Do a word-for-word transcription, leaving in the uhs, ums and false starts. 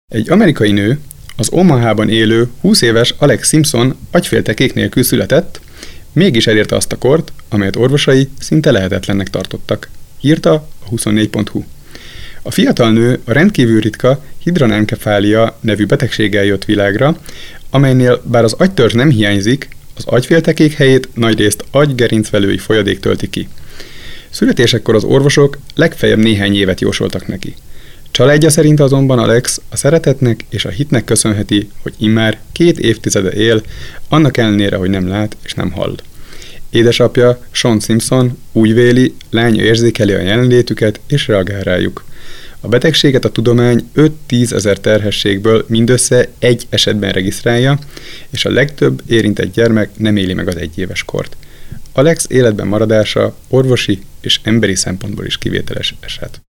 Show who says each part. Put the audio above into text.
Speaker 1: Egy amerikai nő, az Omahában élő húsz éves Alex Simpson agyféltekék nélkül született, mégis elérte azt a kort, amelyet orvosai szinte lehetetlennek tartottak, írta a huszonnégy pont hu. A fiatal nő a rendkívül ritka hidronenkefália nevű betegséggel jött világra, amelynél bár az agytörzs nem hiányzik, az agyféltekék helyét nagyrészt agygerincvelői folyadék tölti ki. Születésekkor az orvosok legfeljebb néhány évet jósoltak neki. Családja szerint azonban Alex a szeretetnek és a hitnek köszönheti, hogy immár két évtizede él, annak ellenére, hogy nem lát és nem hall. Édesapja, Sean Simpson úgy véli, lánya érzékeli a jelenlétüket és reagál rájuk. A betegséget a tudomány öt-tíz ezer terhességből mindössze egy esetben regisztrálja, és a legtöbb érintett gyermek nem éli meg az egyéves kort. Alex életben maradása orvosi és emberi szempontból is kivételes eset.